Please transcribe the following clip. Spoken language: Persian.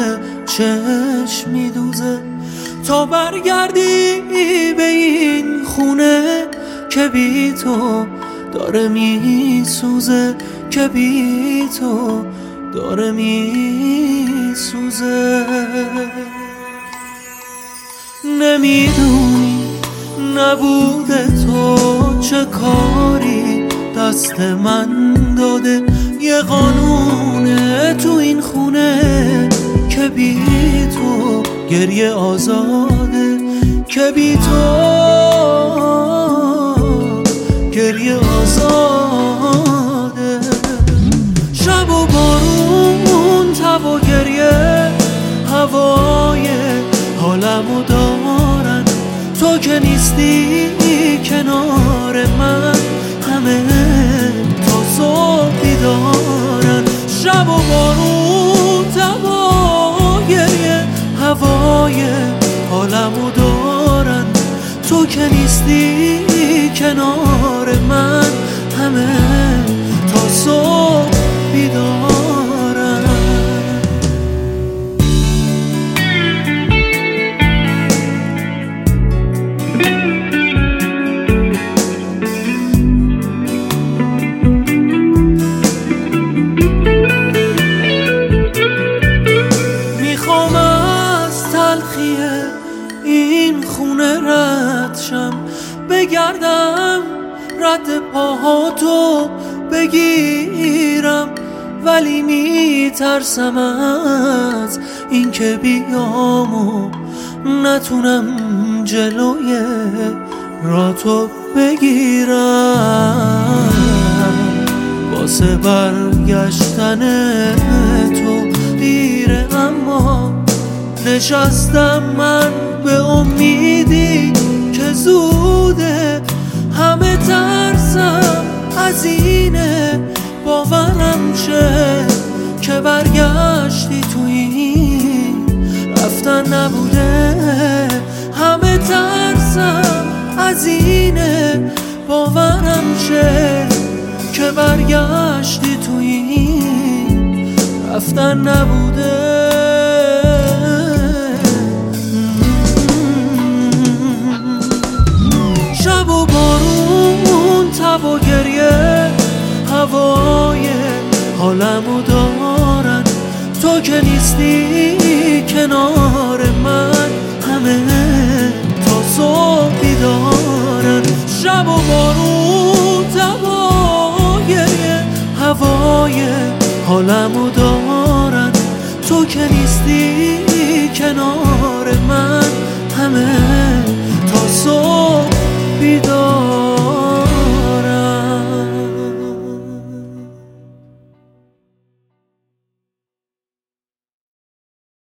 چشم میدوزه تا برگردی به این خونه که بی تو داره میسوزه، که بی تو داره میسوزه. نمیدونی نبوده تو چه کاری دست من داده، یه قانونه تو این خونه که بی تو گریه آزاده، که بی تو گریه آزاده. شب و بارون، تب و گریه، هوای حالمو دارن، تو که نیستی کنار من، همه تا صبح بیدارن. شب و بارون، تب و گریه، هوای حالمو دارن، تو که نیستی کنار من، همه تا صبح بیدارن. میخوام از تلخی این خونه رد شم، بگردم رد پاهاتو بگیرم، ولی میترسم از این که بیام و نتونم جلوی راتو بگیرم. واسه برگشتن تو دیره، اما نشستم من به امیدی که زوده. همه ترسم از اینه، باورم شه که برگشتی تویی رفتن نبوده. همه ترسم از اینه، باورم شه که برگشتی تویی رفتن نبوده. شب و بارون، تب و گریه، هوای حالمو دارن، تو که نیستی کنار من، همه تا صبح بیدارن. شب و بارون، تب و گریه، هوای حالمو دارن، تو که نیستی کنار من، همه تا صبح بیدارن.